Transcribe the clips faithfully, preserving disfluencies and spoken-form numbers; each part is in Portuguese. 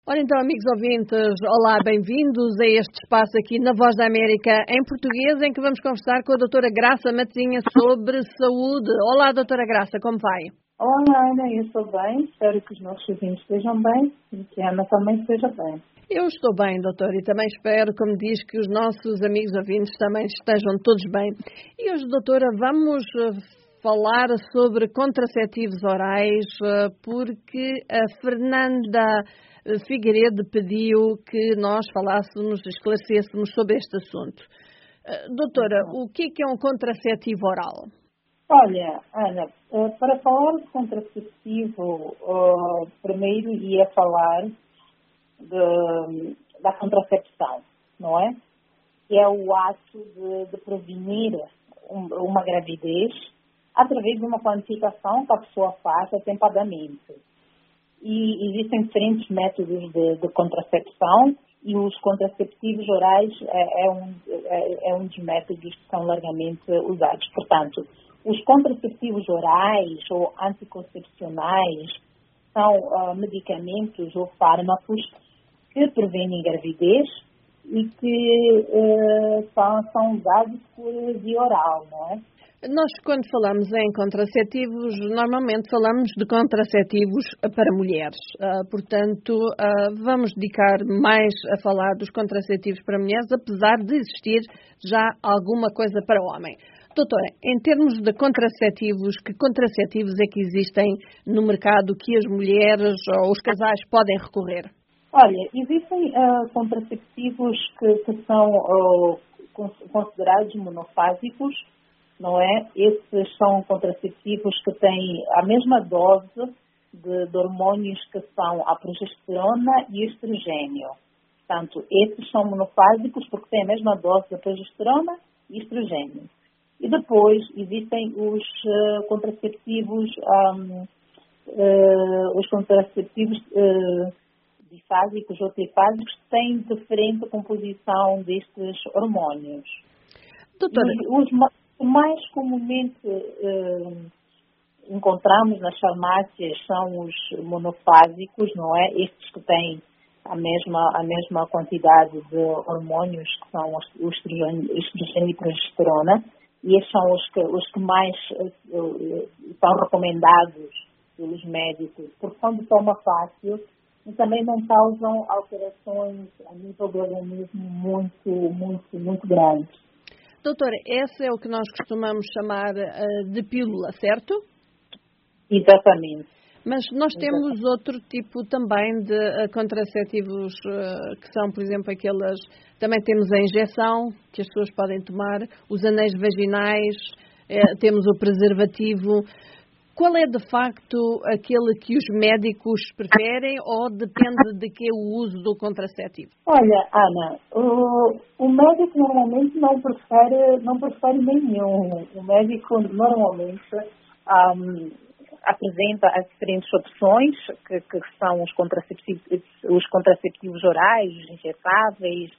Ora então, amigos ouvintes, olá, bem-vindos a este espaço aqui na Voz da América em português, em que vamos conversar com a doutora Graça Matezinha sobre saúde. Olá, doutora Graça, como vai? Olá, Ana, eu estou bem, espero que os nossos ouvintes estejam bem e que a Ana também esteja bem. Eu estou bem, doutora, e também espero, como diz, que os nossos amigos ouvintes também estejam todos bem. E hoje, doutora, vamos falar sobre contraceptivos orais, porque a Fernanda Figueiredo pediu que nós falássemos, esclarecêssemos sobre este assunto. Doutora, o que é que é um contraceptivo oral? Olha, Ana, para falar de contraceptivo, primeiro ia falar de, da contracepção, não é? Que é o ato de, de prevenir uma gravidez através de uma planificação que a pessoa faz atempadamente. E existem diferentes métodos de, de contracepção e os contraceptivos orais é, é, um, é, é um dos métodos que são largamente usados. Portanto, os contraceptivos orais ou anticoncepcionais são uh, medicamentos ou fármacos que previnem gravidez e que uh, são, são usados por via oral, não é? Nós, quando falamos em contraceptivos, normalmente falamos de contraceptivos para mulheres. Uh, portanto, uh, vamos dedicar mais a falar dos contraceptivos para mulheres, apesar de existir já alguma coisa para homem. Doutora, em termos de contraceptivos, que contraceptivos é que existem no mercado que as mulheres ou os casais podem recorrer? Olha, existem uh, contraceptivos que, que são uh, considerados monofásicos, não é? Esses são contraceptivos que têm a mesma dose de, de hormônios que são a progesterona e o estrogênio. Portanto, esses são monofásicos porque têm a mesma dose de progesterona e estrogênio. E depois existem os uh, contraceptivos, um, uh, os contraceptivos uh, bifásicos ou trifásicos que têm diferente composição destes hormônios. Doutora, os, os mais comumente uh, encontramos nas farmácias são os monofásicos, não é? Estes que têm a mesma, a mesma quantidade de hormônios que são o estrogênio, estrogênio e progesterona. E esses são os que, os que mais uh, são recomendados pelos médicos, porque são de toma fácil e também não causam alterações a nível do organismo muito, muito, muito grandes. Doutora, esse é o que nós costumamos chamar uh, de pílula, certo? Exatamente. Mas nós temos Exatamente. outro tipo também de uh, contraceptivos uh, que são, por exemplo, aqueles... Também temos a injeção, que as pessoas podem tomar, os anéis vaginais, uh, temos o preservativo. Qual é, de facto, aquele que os médicos preferem ou depende de que é o uso do contraceptivo? Olha, Ana, o, o médico normalmente não prefere, não prefere nenhum. O médico normalmente um, apresenta as diferentes opções, que, que são os contraceptivos, os contraceptivos orais, os injetáveis,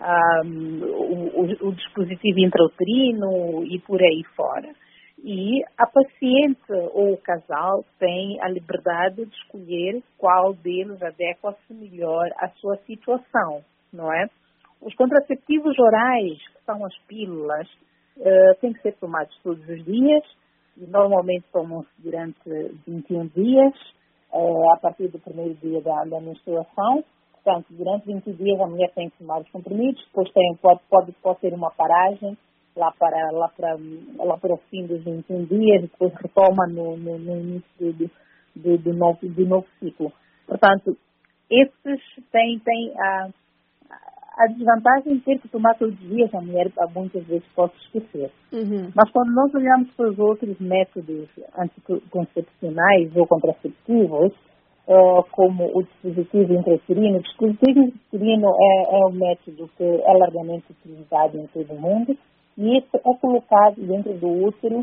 um, o, o, o dispositivo intrauterino e por aí fora. E a paciente ou o casal tem a liberdade de escolher qual deles adequa-se melhor à sua situação, não é? Os contraceptivos orais, que são as pílulas, uh, têm que ser tomados todos os dias e normalmente tomam-se durante vinte e um dias, uh, a partir do primeiro dia da, da menstruação. Portanto, durante vinte dias a mulher tem que tomar os comprimidos, depois tem, pode, pode, pode ter uma paragem, lá para, lá para, lá para o fim dos vinte e um dias, depois retoma no, no, no início do, do, do, novo, do novo ciclo. Portanto, esses têm, têm a, a desvantagem de ter que tomar todos os dias, a mulher muitas vezes pode esquecer. Uhum. Mas quando nós olhamos para os outros métodos anticoncepcionais ou contraceptivos, uh, como o dispositivo intrauterino, o dispositivo intrauterino é, é um método que é largamente utilizado em todo o mundo, e isso é colocado dentro do útero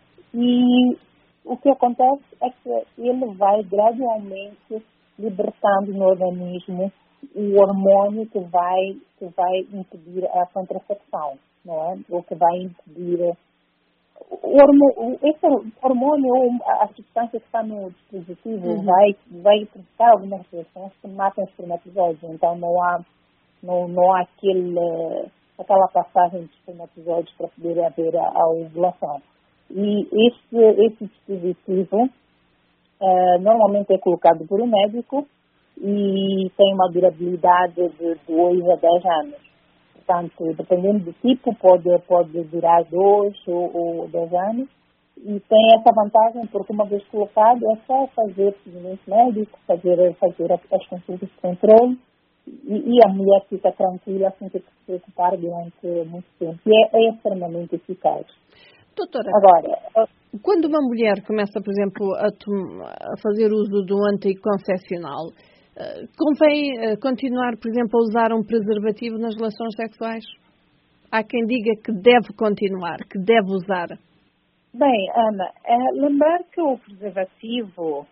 e o que acontece é que ele vai gradualmente libertando no organismo o hormônio que vai, que vai impedir a contracepção, não é? Ou que vai impedir o hormônio, esse hormônio ou a substância que está no dispositivo uhum. vai, vai provocar algumas reações que matam os espermatozoides. Então não há, não, não há aquele, aquela passagem de espermatozoides para poder haver a, a ovulação. E esse, esse dispositivo uh, normalmente é colocado por um médico e tem uma durabilidade de dois a dez anos. Portanto, dependendo do tipo, pode, pode durar dois ou, ou dez anos. E tem essa vantagem porque, uma vez colocado, é só fazer seguimento médico, fazer, fazer as consultas de controle e, e a mulher fica tranquila sem ter que se preocupar durante muito tempo. E é, é extremamente eficaz. Doutora, agora, quando uma mulher começa, por exemplo, a, tom- a fazer uso do anticoncepcional, Uh, convém uh, continuar, por exemplo, a usar um preservativo nas relações sexuais? Há quem diga que deve continuar, que deve usar. Bem, Ana, é lembrar que o preservativo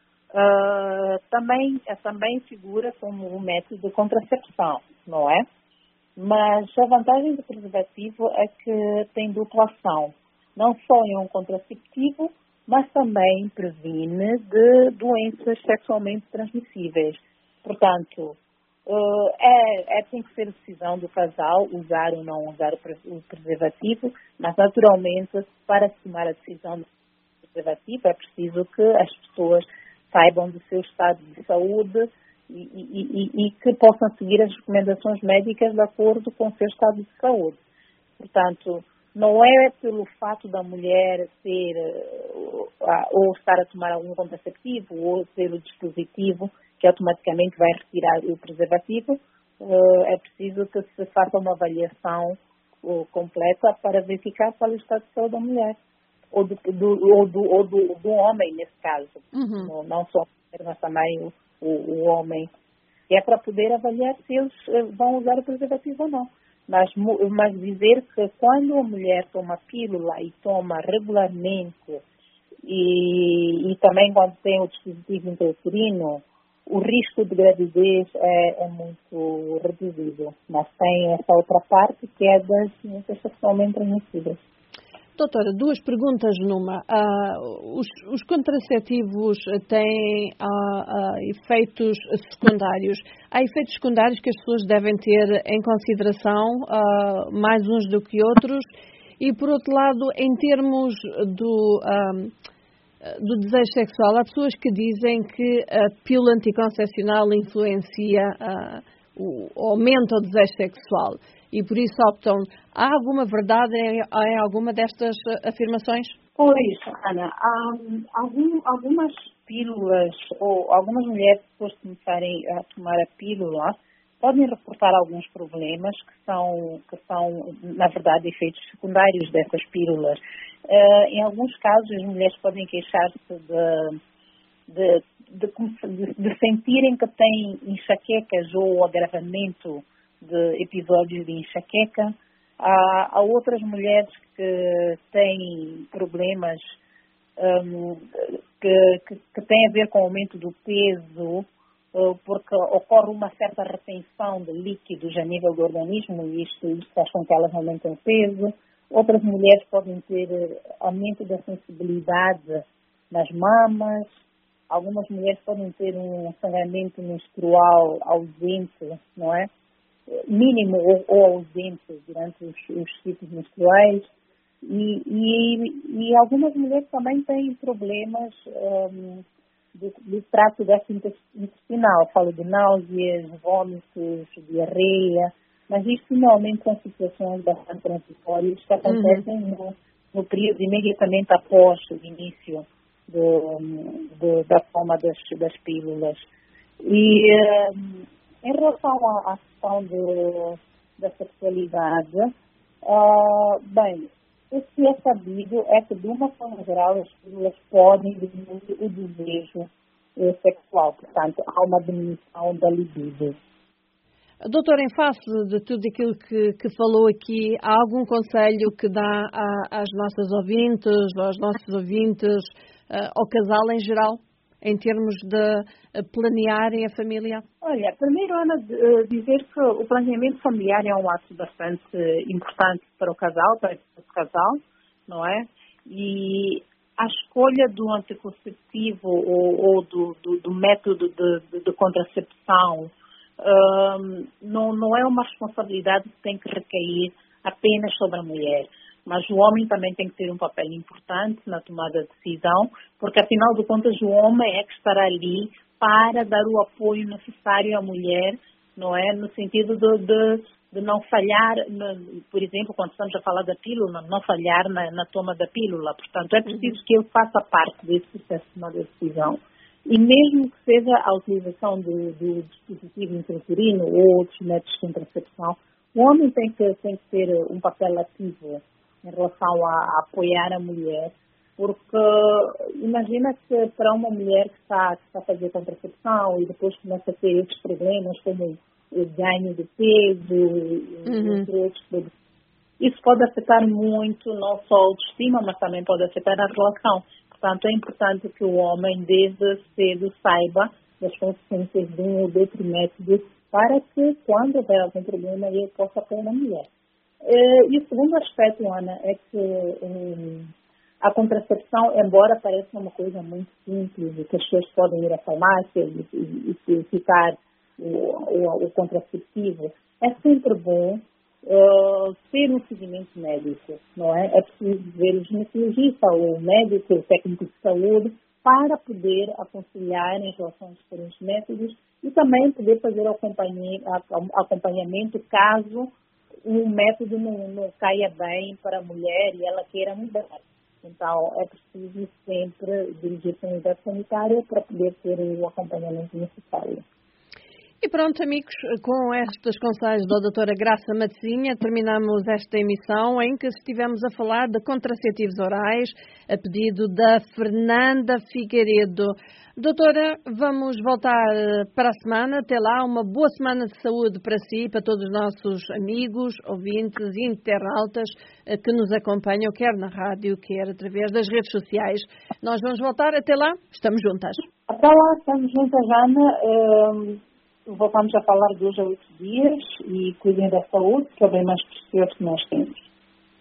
uh, também, é, também figura como um método de contracepção, não é? Mas a vantagem do preservativo é que tem dupla ação. Não só é um contraceptivo, mas também previne de doenças sexualmente transmissíveis. Portanto, é, é, tem que ser decisão do casal usar ou não usar o preservativo, mas naturalmente, para tomar a decisão do preservativo, é preciso que as pessoas saibam do seu estado de saúde e, e, e, e que possam seguir as recomendações médicas de acordo com o seu estado de saúde. Portanto, não é pelo fato da mulher ter ou estar a tomar algum contraceptivo ou ter o dispositivo que automaticamente vai retirar o preservativo. É preciso que se faça uma avaliação completa para verificar qual é o estado de saúde da mulher ou do, do, ou do, ou do, do homem, nesse caso. Uhum. Não, não só a mulher, mas também o, o, o homem. E é para poder avaliar se eles vão usar o preservativo ou não. Mas, mas dizer que quando a mulher toma pílula e toma regularmente e, e também quando tem o dispositivo intrauterino, o risco de gravidez é, é muito reduzido. Mas tem essa outra parte que é das doenças sexualmente transmissíveis. Doutora, duas perguntas numa. Uh, os, os contraceptivos têm uh, uh, efeitos secundários. Há efeitos secundários que as pessoas devem ter em consideração, uh, mais uns do que outros. E, por outro lado, em termos do, uh, do desejo sexual, há pessoas que dizem que a pílula anticoncepcional influencia, uh, o, aumenta o desejo sexual. E por isso optam. Há alguma verdade em, em alguma destas afirmações? Pois, Ana, há algum, algumas pílulas ou algumas mulheres, depois de começarem a tomar a pílula, podem reportar alguns problemas que são, que são na verdade, efeitos secundários dessas pílulas. Uh, em alguns casos, as mulheres podem queixar-se de, de, de, de sentirem que têm enxaquecas ou agravamento de episódios de enxaqueca. Há, há outras mulheres que têm problemas um, que, que, que têm a ver com o aumento do peso, uh, porque ocorre uma certa retenção de líquidos a nível do organismo e isto, isto faz com que elas aumentem o peso. Outras mulheres podem ter aumento da sensibilidade nas mamas. Algumas mulheres podem ter um sangramento menstrual ausente, não é? Mínimo ou, ou ausente durante os, os ciclos menstruais e, e, e algumas mulheres também têm problemas um, de, de trato gastrointestinal, falo de náuseas, vômitos, diarreia, mas isto normalmente são situações bastante transitórias que acontecem uhum. no, no período imediatamente após o início de, de, da toma das, das pílulas. E um, em relação à questão de, da sexualidade, uh, bem, o que é sabido é que, de uma forma geral, as pílulas podem diminuir o desejo eh, sexual. Portanto, há uma diminuição da libido. Doutora, em face de tudo aquilo que, que falou aqui, há algum conselho que dá a, às nossas ouvintes, aos nossos ouvintes, uh, ao casal em geral? Em termos de planearem a família? Olha, primeiro, Ana, dizer que o planeamento familiar é um ato bastante importante para o casal, para o casal, não é? E a escolha do anticonceptivo ou, ou do, do, do método de, de, de contracepção um, não, não é uma responsabilidade que tem que recair apenas sobre a mulher. Mas o homem também tem que ter um papel importante na tomada de decisão, porque afinal de contas o homem é que estará ali para dar o apoio necessário à mulher, não é? No sentido de, de, de não falhar, no, por exemplo, quando estamos a falar da pílula, não falhar na, na toma da pílula. Portanto, é preciso que ele faça parte desse processo de tomada de decisão. E mesmo que seja a utilização do, do dispositivo intrauterino ou outros métodos de contracepção, o homem tem que, tem que ter um papel ativo em relação a, a apoiar a mulher, porque imagina que para uma mulher que está, que está a fazer contracepção e depois começa a ter esses problemas como o ganho de peso, uhum. entre outros problemas, isso pode afetar muito não só a autoestima, mas também pode afetar a relação. Portanto, é importante que o homem desde cedo saiba das consequências de um ou de outro método para que quando houver algum problema ele possa apoiar a mulher. E o segundo aspecto, Ana, é que um, a contracepção, embora pareça uma coisa muito simples, e que as pessoas podem ir à farmácia e, e, e ficar o, o, o contraceptivo, é sempre bom uh, ter um seguimento médico, não é? É preciso ver o ginecologista, o médico, o técnico de saúde, para poder aconselhar em relação aos diferentes métodos e também poder fazer o acompanhamento caso um método não, não caia bem para a mulher e ela queira mudar. Então, é preciso sempre dirigir-se à unidade sanitária para poder ter o acompanhamento necessário. E pronto, amigos, com estes conselhos da doutora Graça Matezinha, terminamos esta emissão em que estivemos a falar de contraceptivos orais, a pedido da Fernanda Figueiredo. Doutora, vamos voltar para a semana. Até lá, uma boa semana de saúde para si, para todos os nossos amigos, ouvintes e internautas que nos acompanham, quer na rádio, quer através das redes sociais. Nós vamos voltar. Até lá, estamos juntas. Até lá, estamos juntas, Ana. Um... Voltamos a falar de hoje a oito dias e cuidem da saúde, que é o bem mais precioso que nós temos.